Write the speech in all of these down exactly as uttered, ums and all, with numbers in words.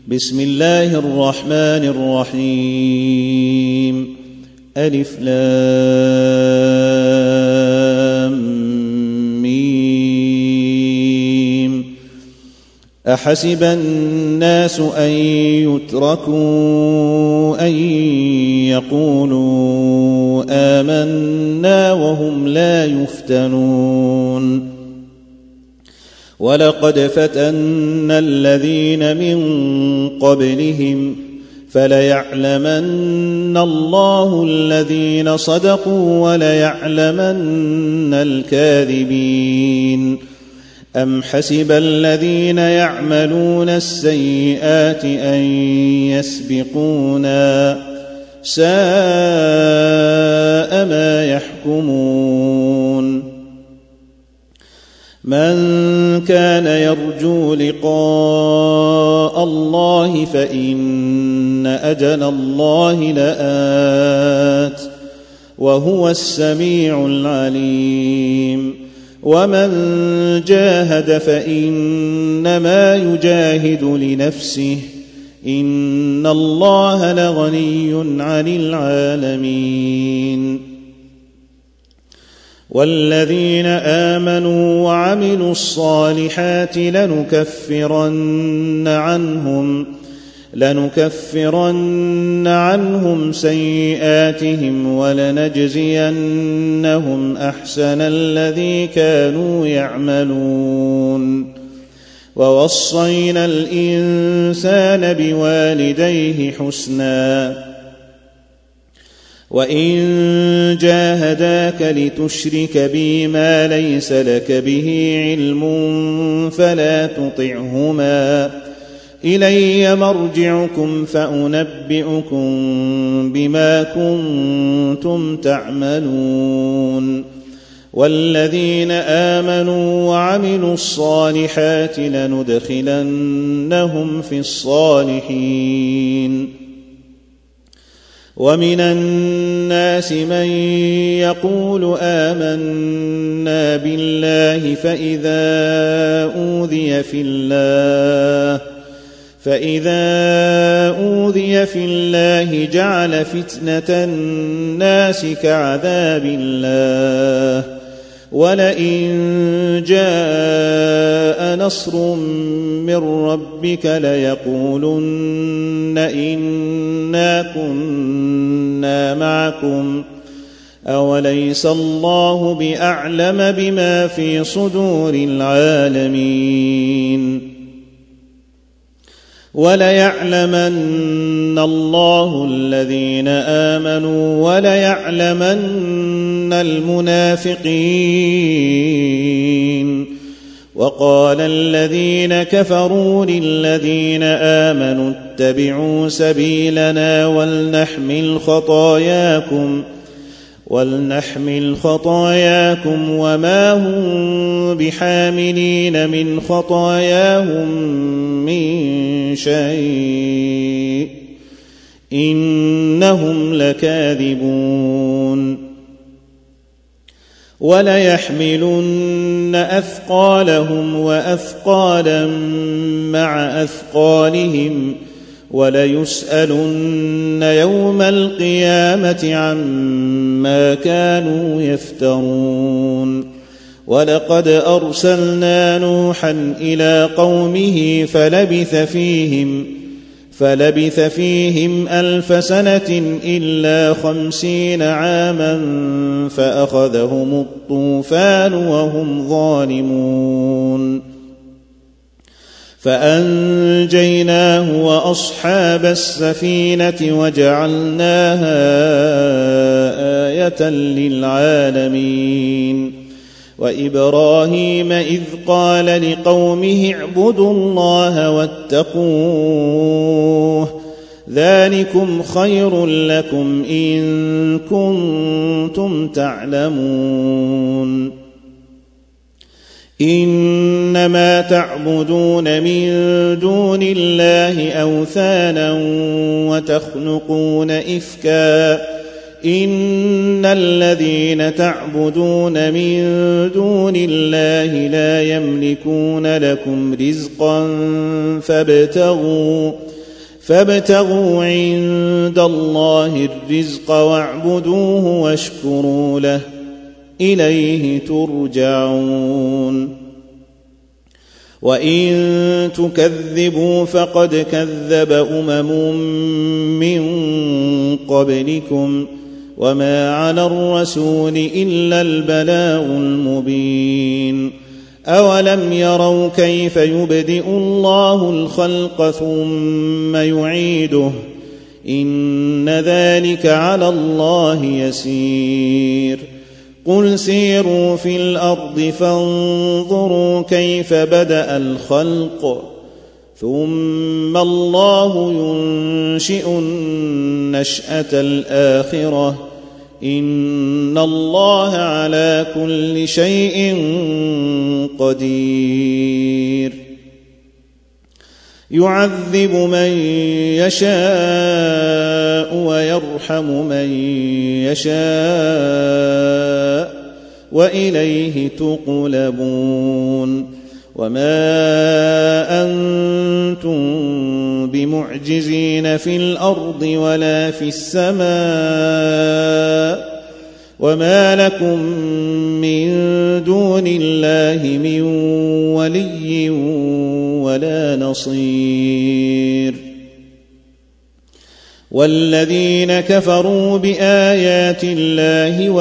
بسم الله الرحمن الرحيم. ألف لام ميم. أحسب الناس أن يتركوا أن يقولوا آمنا وهم لا يفتنون. ولقد فتنا الذين من قبلهم فليعلمن الله الذين صدقوا وليعلمن الكاذبين. أم حسب الذين يعملون السيئات أن يسبقونا ساء ما يحكمون. من كان يرجو لقاء الله فإن أجل الله لآت وهو السميع العليم. ومن جاهد فإنما يجاهد لنفسه إن الله لغني عن العالمين. والذين آمنوا وعملوا الصالحات لنكفرن عنهم لنكفرن عنهم سيئاتهم ولنجزينهم أحسن الذي كانوا يعملون. ووصينا الإنسان بوالديه حسنا وإن جاهداك لتشرك بي ما ليس لك به علم فلا تطعهما إلي مرجعكم فأنبئكم بما كنتم تعملون. والذين آمنوا وعملوا الصالحات لندخلنهم في الصالحين. ومن الناس من يقول آمنا بالله فإذا أوذي في الله فإذا أوذي في الله جعل فتنة الناس كعذاب الله ولئن جاء نصر من ربك ليقولن إنا كنا معكم أوليس الله بأعلم بما في صدور العالمين. وليعلمن الله الذين آمنوا وليعلمن المنافقين. وقال الذين كفروا للذين آمنوا اتبعوا سبيلنا ولنحمل خطاياكم ولنحمل خطاياكم وما هم بحاملين من خطاياهم من شيء إنهم لكاذبون. وليحملن أثقالهم وأثقالا مع أثقالهم وليسألن يوم القيامة عما كانوا يفترون. ولقد أرسلنا نوحا إلى قومه فلبث فيهم فلبث فيهم ألف سنة إلا خمسين عاما فأخذهم الطوفان وهم ظالمون. فأنجيناه وأصحاب السفينة وجعلناها آية للعالمين. وإبراهيم إذ قال لقومه اعبدوا الله واتقوه ذلكم خير لكم إن كنتم تعلمون. إنما تعبدون من دون الله أوثانا وتخلقون إفكا إن الذين تعبدون من دون الله لا يملكون لكم رزقا فابتغوا فابتغوا عند الله الرزق واعبدوه واشكروا له إليه ترجعون وإن تكذبوا فقد كذب أمم من قبلكم وما على الرسول إلا البلاغ المبين أولم يروا كيف يبدئ الله الخلق ثم يعيده إن ذلك على الله يسير قل سيروا في الأرض فانظروا كيف بدأ الخلق ثم الله ينشئ النشأة الآخرة إن الله على كل شيء قدير يعذب من يشاء ويرحم من يشاء وإليه تقلبون وما أنتم بمعجزين في الأرض ولا في السماء وما لكم من دون الله من ولي ولا نصير والذين كفروا بآيات الله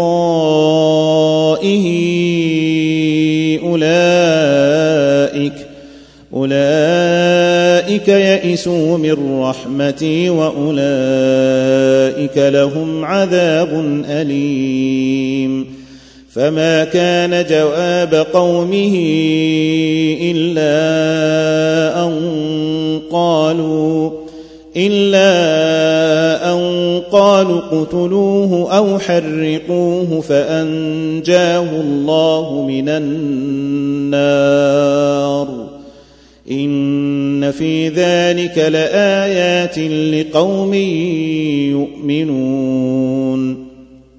ولقائه أولئك أولئك يئسوا من رحمتي وأولئك لهم عذاب أليم فما كان جواب قومه إلا أن قالوا إلا أن قالوا اقتلوه أو حرقوه فأنجاه الله من النار إن في ذلك لآيات لقوم يؤمنون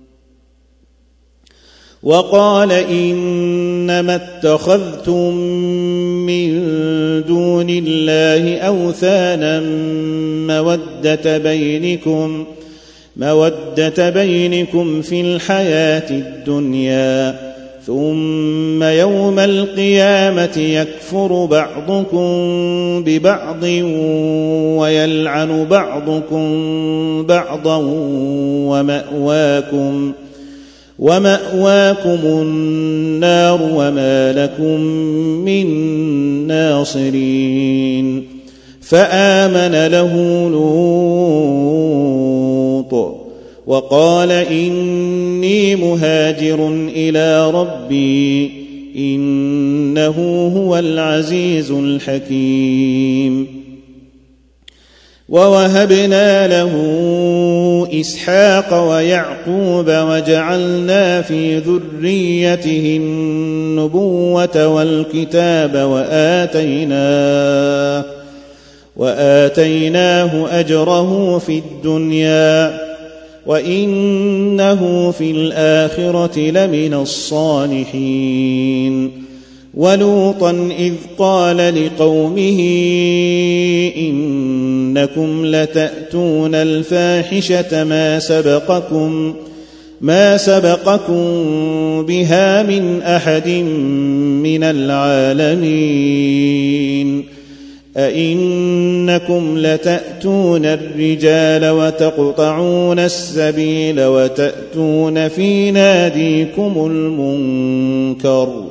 وقال إنما اتخذتم من دون الله أوثانا مودة بينكم مودة بينكم في الحياة الدنيا ثم يوم القيامة يكفر بعضكم ببعض ويلعن بعضكم بعضا ومأواكم ومأواكم النار وما لكم من ناصرين فآمن له لوط وقال إني مهاجر إلى ربي إنه هو العزيز الحكيم ووهبنا له إسحاق ويعقوب وجعلنا في ذريته النبوة والكتاب وآتيناه وآتيناه أجره في الدنيا وإنه في الآخرة لمن الصالحين ولوطا إذ قال لقومه إنكم لتأتون الفاحشة ما سبقكم ما سبقكم بها من أحد من العالمين أئنكم لتأتون الرجال وتقطعون السبيل وتأتون في ناديكم المنكر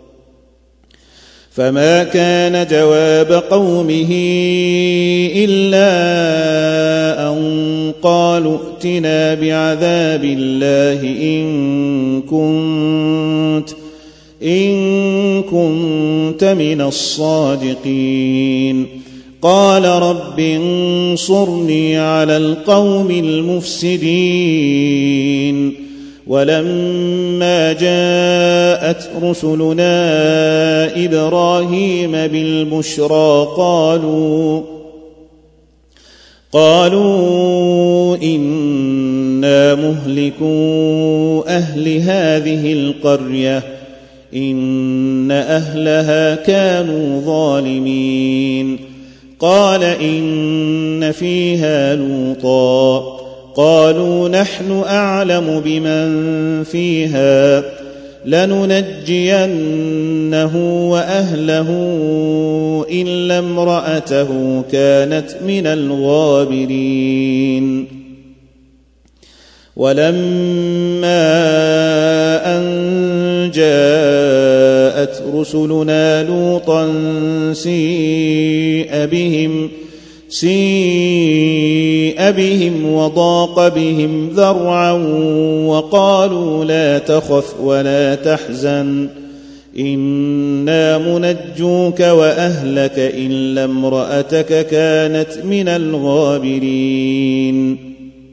فما كان جواب قومه إلا أن قالوا ائتنا بعذاب الله إن كنت إن كنت من الصادقين قال رب انصرني على القوم المفسدين ولما جاءت رسلنا إبراهيم بالبشرى قالوا قالوا إنا مهلكو أهل هذه القرية إن أهلها كانوا ظالمين قال إن فيها لوطا قالوا نحن أعلم بمن فيها لننجينه وأهله إلا امرأته كانت من الغابرين ولما أن جاءت رسلنا لوطا سيء بهم سيء بهم وضاق بهم ذرعا وقالوا لا تخف ولا تحزن إنا منجوك وأهلك إلا امرأتك كانت من الغابرين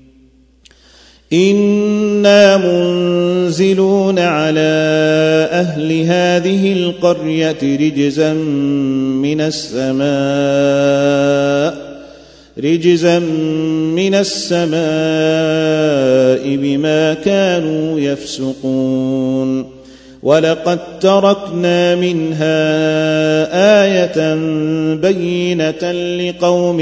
إنا منزلون على أهل هذه القرية رجزا من السماء رجزا من السماء بما كانوا يفسقون ولقد تركنا منها آية بينة لقوم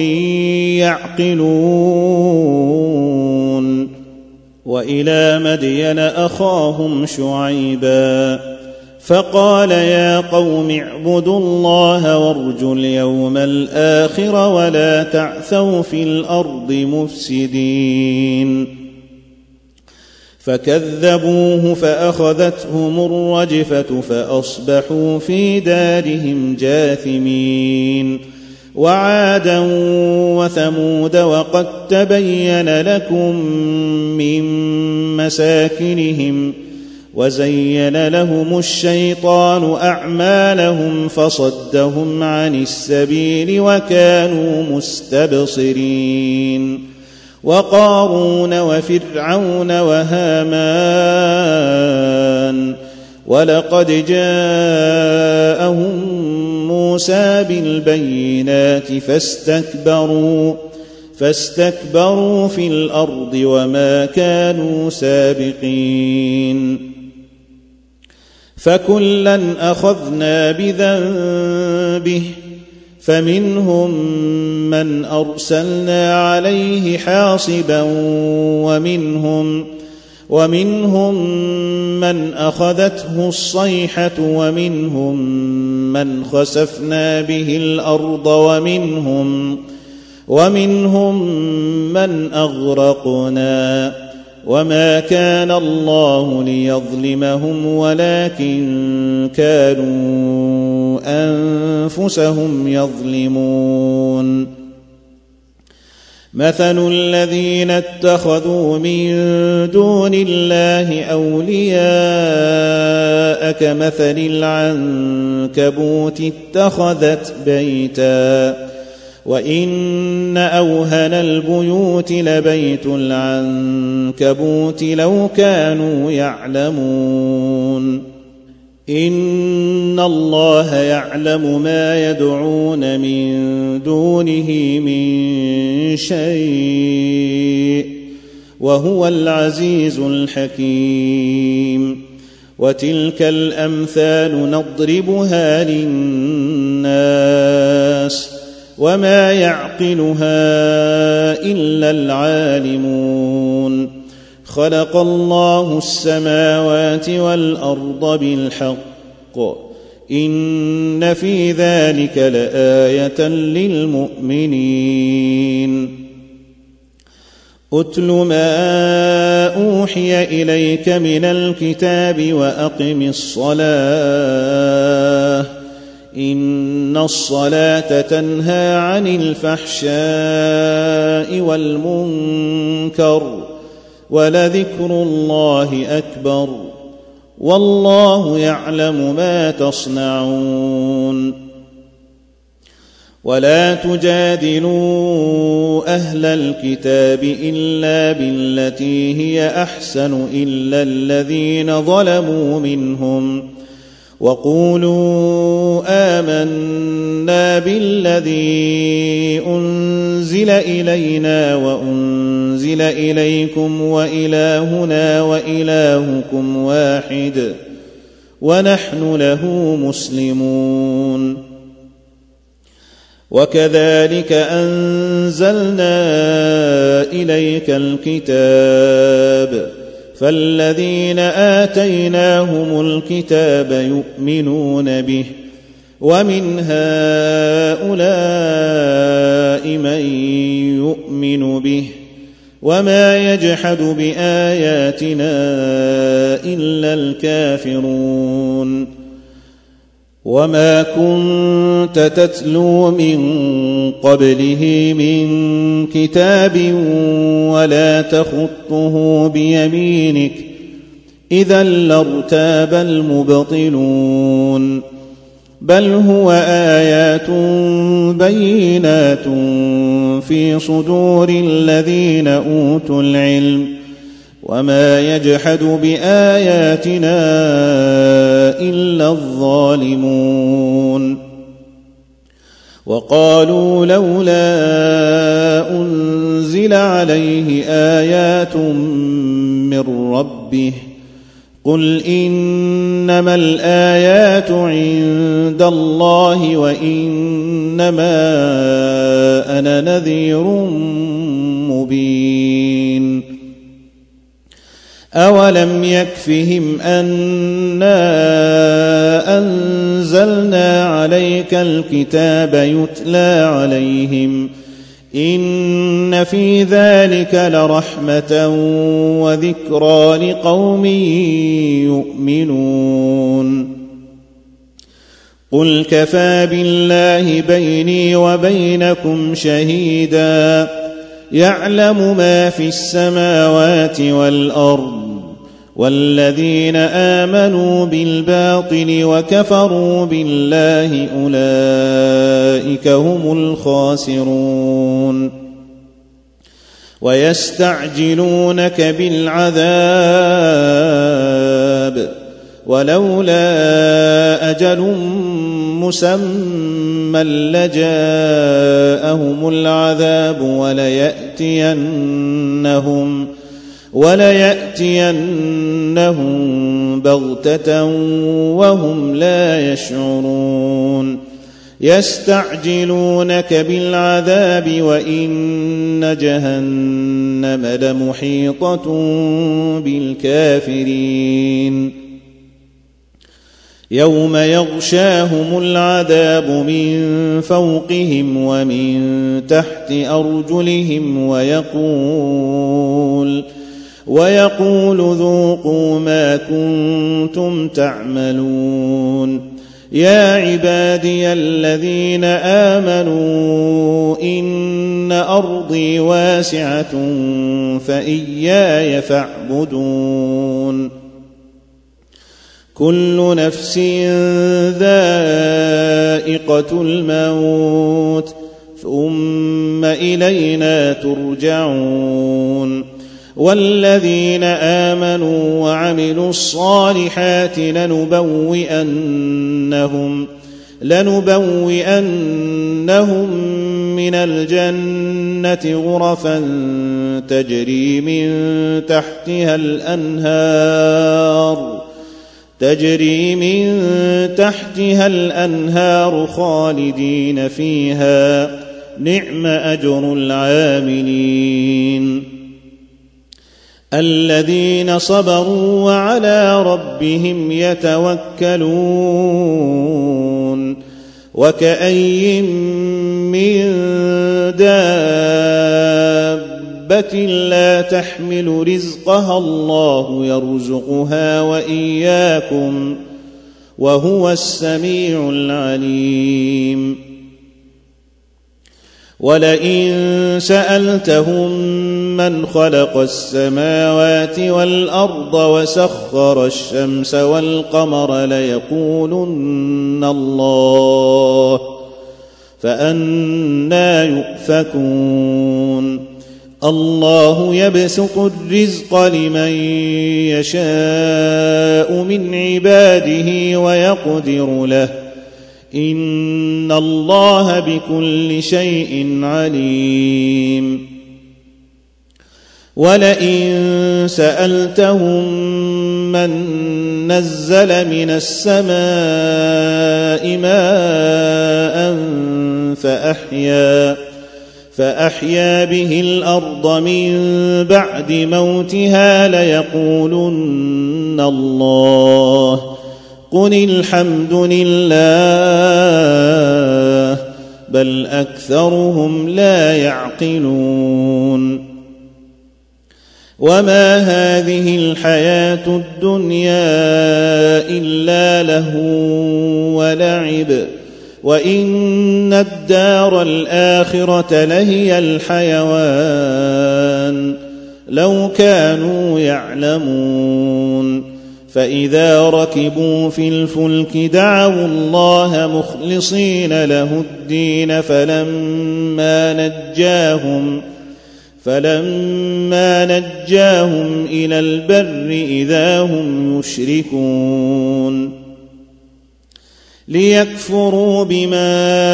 يعقلون وإلى مدين أخاهم شعيبا فقال يا قوم اعبدوا الله وارجوا اليوم الآخر ولا تعثوا في الأرض مفسدين فكذبوه فأخذتهم الرجفة فأصبحوا في دارهم جاثمين وعادا وثمود وقد تبين لكم من مساكنهم وزين لهم الشيطان أعمالهم فصدهم عن السبيل وكانوا مستبصرين وقارون وفرعون وهامان ولقد جاءهم موسى بالبينات فاستكبروا فاستكبروا في الأرض وما كانوا سابقين فكلا أخذنا بذنبه فمنهم من أرسلنا عليه حاصبا ومنهم ومنهم من أخذته الصيحة ومنهم من خسفنا به الأرض ومنهم ومنهم من أغرقنا وما كان الله ليظلمهم ولكن كانوا أنفسهم يظلمون مثل الذين اتخذوا من دون الله أولياء كمثل العنكبوت اتخذت بيتا وإن أوهن البيوت لبيت العنكبوت لو كانوا يعلمون إن الله يعلم ما يدعون من دونه من شيء وهو العزيز الحكيم وتلك الأمثال نضربها للناس وما يعقلها إلا العالمون خلق الله السماوات والأرض بالحق إن في ذلك لآية للمؤمنين أتل ما أوحي إليك من الكتاب وأقم الصلاة إن الصلاة تنهى عن الفحشاء والمنكر ولذكر الله أكبر والله يعلم ما تصنعون ولا تجادلوا أهل الكتاب إلا بالتي هي أحسن إلا الذين ظلموا منهم وقولوا آمنا بالذي أنزل إلينا وأنزل إليكم وإلهنا وإلهكم واحد ونحن له مسلمون وكذلك أنزلنا إليك الكتاب فالذين آتيناهم الكتاب يؤمنون به ومن هؤلاء من يؤمن به وما يجحد بآياتنا إلا الكافرون وما كنت تتلو من قبله من كتاب ولا تخطه بيمينك إذا لارتاب المبطلون بل هو آيات بينات في صدور الذين أوتوا العلم وما يجحد بآياتنا إلا الظالمون وقالوا لولا أنزل عليه آيات من ربه قل إنما الآيات عند الله وإنما أنا نذير مبين أولم يكفهم أنا أنزلنا عليك الكتاب يتلى عليهم إن في ذلك لرحمة وذكرى لقوم يؤمنون قل كفى بالله بيني وبينكم شهيدا يعلم ما في السماوات والأرض والذين آمنوا بالباطل وكفروا بالله أولئك هم الخاسرون ويستعجلونك بالعذاب ولولا أجل مسمى لجاءهم العذاب وليأتينهم وليأتينهم بغتة وهم لا يشعرون يستعجلونك بالعذاب وإن جهنم لمحيطة بالكافرين يوم يغشاهم العذاب من فوقهم ومن تحت أرجلهم ويقول ويقول ذوقوا ما كنتم تعملون يا عبادي الذين آمنوا إن أرضي واسعة فإياي فاعبدون كل نفس ذائقة الموت ثم إلينا ترجعون والذين آمنوا وعملوا الصالحات لنبوئنهم لنبوئنهم من الجنة غرفا تجري من تحتها الأنهار تجري من تحتها الأنهار خالدين فيها نعم أجر العاملين الذين صبروا وعلى ربهم يتوكلون وكأي من دابة لا تحمل رزقها الله يرزقها وإياكم وهو السميع العليم ولئن سألتهم من خلق السماوات والأرض وسخر الشمس والقمر ليقولن الله فأنى يؤفكون الله يبسط الرزق لمن يشاء من عباده ويقدر له إن الله بكل شيء عليم ولئن سألتهم من نزل من السماء ماء فأحيا فأحيا به الأرض من بعد موتها ليقولن الله قل الحمد لله بل أكثرهم لا يعقلون وما هذه الحياة الدنيا إلا لهو ولعب وإن الدار الآخرة لهي الحيوان لو كانوا يعلمون فإذا ركبوا في الفلك دعوا الله مخلصين له الدين فلما نجاهم فلما نجاهم إلى البر إذا هم يشركون ليكفروا بما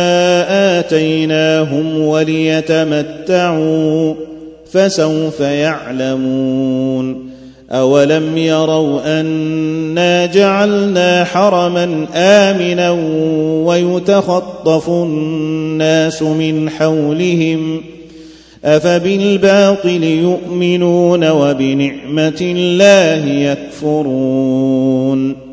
آتيناهم وليتمتعوا فسوف يعلمون أولم يروا أنا جعلنا حرما آمنا ويتخطف الناس من حولهم أفبالباطل يؤمنون وبنعمة الله يكفرون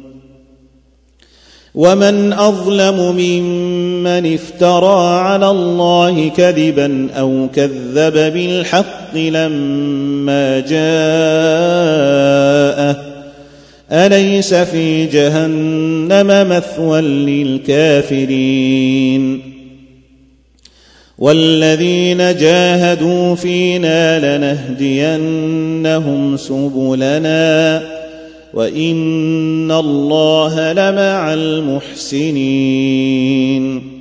ومن أظلم ممن افترى على الله كذبا أو كذب بالحق لما جاءه أليس في جهنم مثوى للكافرين والذين جاهدوا فينا لنهدينهم سبلنا وإن الله لمع المحسنين